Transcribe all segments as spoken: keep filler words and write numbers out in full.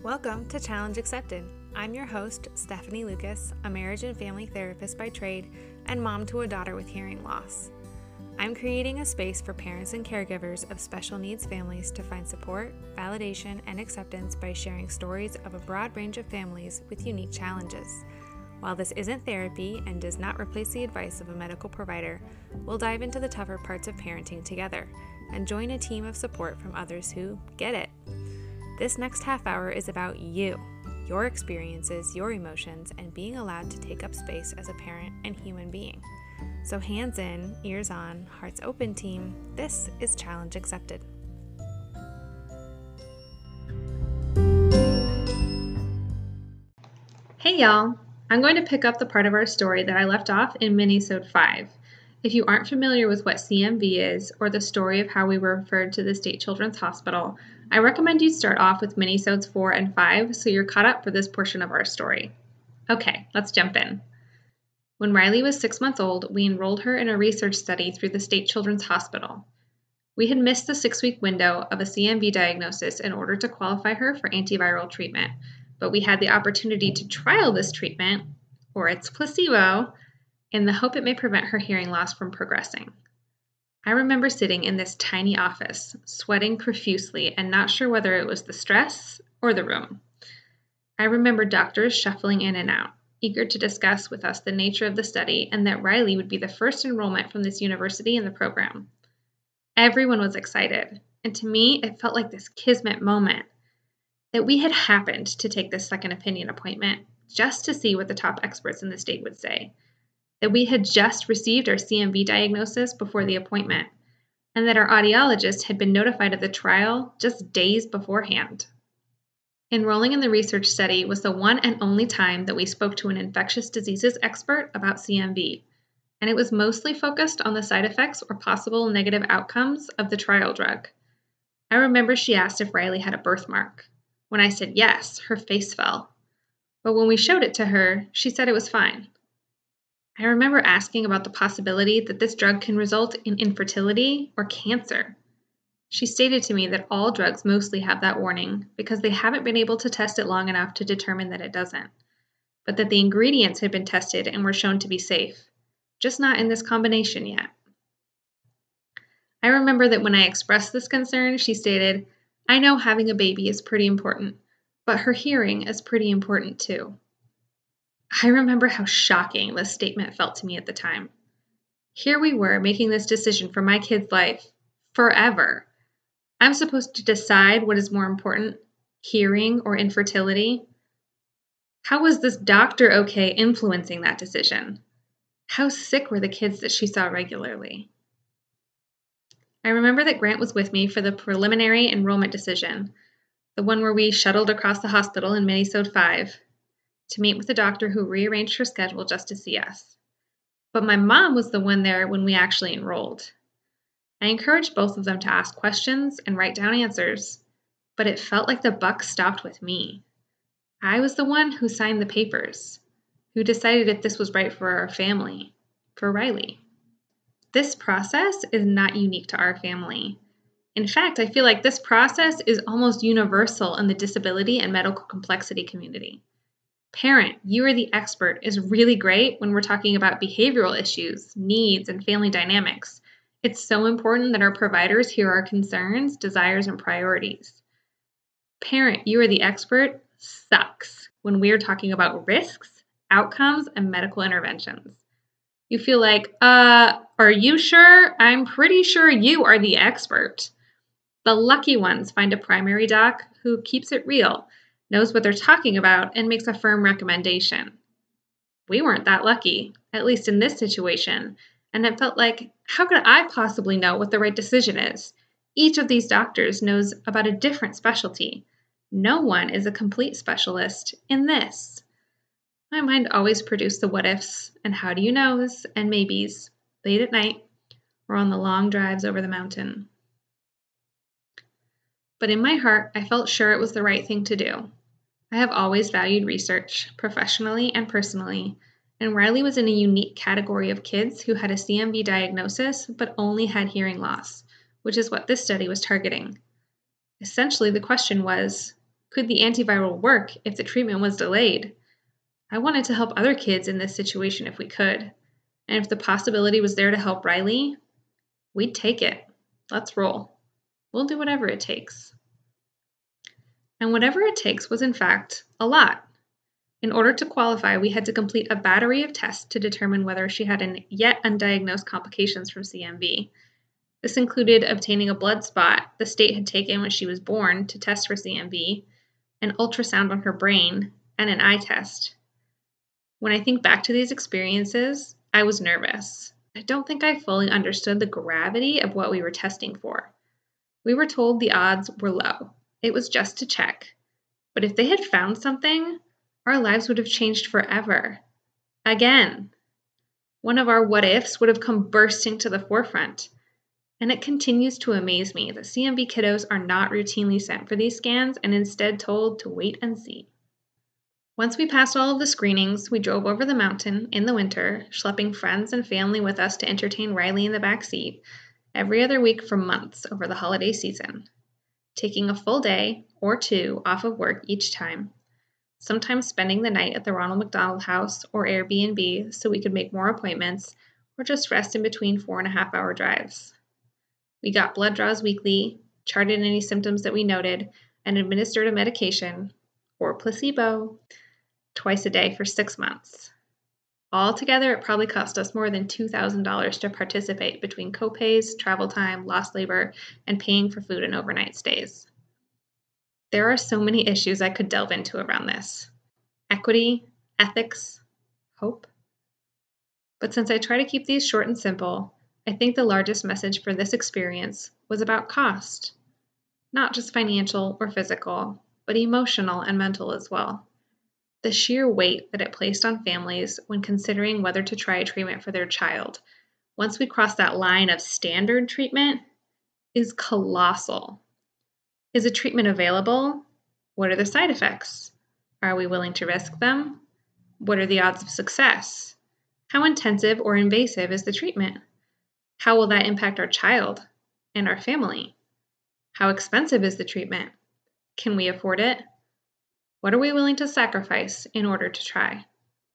Welcome to Challenge Accepted. I'm your host, Stephanie Lucas, a marriage and family therapist by trade and mom to a daughter with hearing loss. I'm creating a space for parents and caregivers of special needs families to find support, validation, and acceptance by sharing stories of a broad range of families with unique challenges. While this isn't therapy and does not replace the advice of a medical provider, we'll dive into the tougher parts of parenting together and join a team of support from others who get it. This next half hour is about you, your experiences, your emotions, and being allowed to take up space as a parent and human being. So hands in, ears on, hearts open, team. This is Challenge Accepted. Hey y'all, I'm going to pick up the part of our story that I left off in Minisode five. If you aren't familiar with what C M V is, or the story of how we were referred to the State Children's Hospital, I recommend you start off with Minisodes four and five so you're caught up for this portion of our story. Okay, let's jump in. When Riley was six months old, we enrolled her in a research study through the State Children's Hospital. We had missed the six-week window of a C M V diagnosis in order to qualify her for antiviral treatment, but we had the opportunity to trial this treatment, or its placebo, in the hope it may prevent her hearing loss from progressing. I remember sitting in this tiny office, sweating profusely and not sure whether it was the stress or the room. I remember doctors shuffling in and out, eager to discuss with us the nature of the study and that Riley would be the first enrollment from this university in the program. Everyone was excited, and to me, it felt like this kismet moment that we had happened to take this second opinion appointment just to see what the top experts in the state would say. That we had just received our C M V diagnosis before the appointment, and that our audiologist had been notified of the trial just days beforehand. Enrolling in the research study was the one and only time that we spoke to an infectious diseases expert about C M V, and it was mostly focused on the side effects or possible negative outcomes of the trial drug. I remember she asked if Riley had a birthmark. When I said yes, her face fell. But when we showed it to her, she said it was fine. I remember asking about the possibility that this drug can result in infertility or cancer. She stated to me that all drugs mostly have that warning because they haven't been able to test it long enough to determine that it doesn't, but that the ingredients had been tested and were shown to be safe, just not in this combination yet. I remember that when I expressed this concern, she stated, "I know having a baby is pretty important, but her hearing is pretty important too." I remember how shocking this statement felt to me at the time. Here we were making this decision for my kid's life forever. I'm supposed to decide what is more important, hearing or infertility. How was this doctor okay influencing that decision? How sick were the kids that she saw regularly? I remember that Grant was with me for the preliminary enrollment decision, the one where we shuttled across the hospital in Minisode five. To meet with the doctor who rearranged her schedule just to see us. But my mom was the one there when we actually enrolled. I encouraged both of them to ask questions and write down answers, but it felt like the buck stopped with me. I was the one who signed the papers, who decided if this was right for our family, for Riley. This process is not unique to our family. In fact, I feel like this process is almost universal in the disability and medical complexity community. Parent, you are the expert is really great when we're talking about behavioral issues, needs, and family dynamics. It's so important that our providers hear our concerns, desires, and priorities. Parent, you are the expert sucks when we're talking about risks, outcomes, and medical interventions. You feel like, uh, are you sure? I'm pretty sure you are the expert. The lucky ones find a primary doc who keeps it real, knows what they're talking about, and makes a firm recommendation. We weren't that lucky, at least in this situation, and it felt like, how could I possibly know what the right decision is? Each of these doctors knows about a different specialty. No one is a complete specialist in this. My mind always produced the what-ifs and how do you knows and maybes, late at night or on the long drives over the mountain. But in my heart, I felt sure it was the right thing to do. I have always valued research, professionally and personally, and Riley was in a unique category of kids who had a C M V diagnosis but only had hearing loss, which is what this study was targeting. Essentially, the question was, Could the antiviral work if the treatment was delayed? I wanted to help other kids in this situation if we could. And if the possibility was there to help Riley, we'd take it. Let's roll. We'll do whatever it takes. And whatever it takes was, in fact, a lot. In order to qualify, we had to complete a battery of tests to determine whether she had an yet undiagnosed complications from C M V. This included obtaining a blood spot the state had taken when she was born to test for C M V, an ultrasound on her brain, and an eye test. When I think back to these experiences, I was nervous. I don't think I fully understood the gravity of what we were testing for. We were told the odds were low. It was just to check. But if they had found something, our lives would have changed forever. Again. One of our what-ifs would have come bursting to the forefront. And it continues to amaze me that C M V kiddos are not routinely sent for these scans and instead told to wait and see. Once we passed all of the screenings, we drove over the mountain in the winter, schlepping friends and family with us to entertain Riley in the back seat every other week for months over the holiday season, taking a full day or two off of work each time, sometimes spending the night at the Ronald McDonald House or Airbnb so we could make more appointments or just rest in between four and a half hour drives. We got blood draws weekly, charted any symptoms that we noted, and administered a medication, or placebo, twice a day for six months. Altogether, it probably cost us more than two thousand dollars to participate between copays, travel time, lost labor, and paying for food and overnight stays. There are so many issues I could delve into around this. Equity, ethics, hope. But since I try to keep these short and simple, I think the largest message for this experience was about cost. Not just financial or physical, but emotional and mental as well. The sheer weight that it placed on families when considering whether to try a treatment for their child, once we cross that line of standard treatment, is colossal. Is a treatment available? What are the side effects? Are we willing to risk them? What are the odds of success? How intensive or invasive is the treatment? How will that impact our child and our family? How expensive is the treatment? Can we afford it? What are we willing to sacrifice in order to try?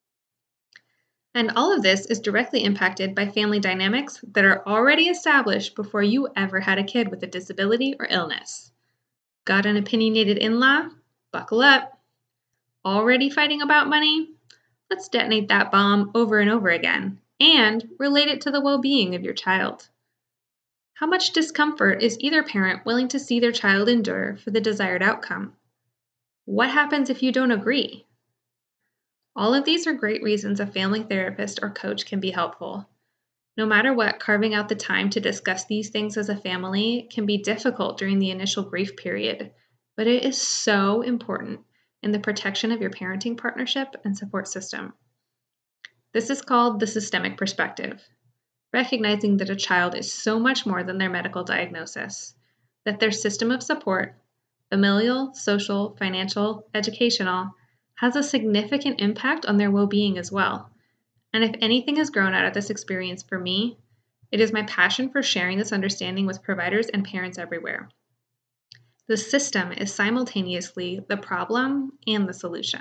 And all of this is directly impacted by family dynamics that are already established before you ever had a kid with a disability or illness. Got an opinionated in-law? Buckle up. Already fighting about money? Let's detonate that bomb over and over again and relate it to the well-being of your child. How much discomfort is either parent willing to see their child endure for the desired outcome? What happens if you don't agree? All of these are great reasons a family therapist or coach can be helpful. No matter what, carving out the time to discuss these things as a family can be difficult during the initial grief period, but it is so important in the protection of your parenting partnership and support system. This is called the systemic perspective, recognizing that a child is so much more than their medical diagnosis, that their system of support, familial, social, financial, educational, has a significant impact on their well-being as well. And if anything has grown out of this experience for me, it is my passion for sharing this understanding with providers and parents everywhere. The system is simultaneously the problem and the solution.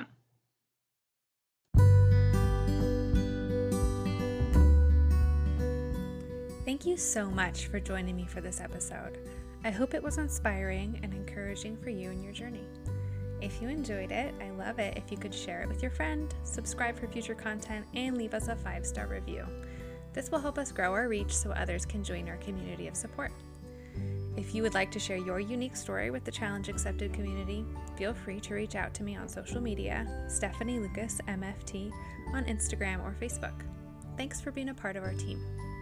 Thank you so much for joining me for this episode. I hope it was inspiring and encouraging for you in your journey. If you enjoyed it, I love it if you could share it with your friend, subscribe for future content, and leave us a five-star review. This will help us grow our reach so others can join our community of support. If you would like to share your unique story with the Challenge Accepted community, feel free to reach out to me on social media, Stephanie Lucas M F T, on Instagram or Facebook. Thanks for being a part of our team.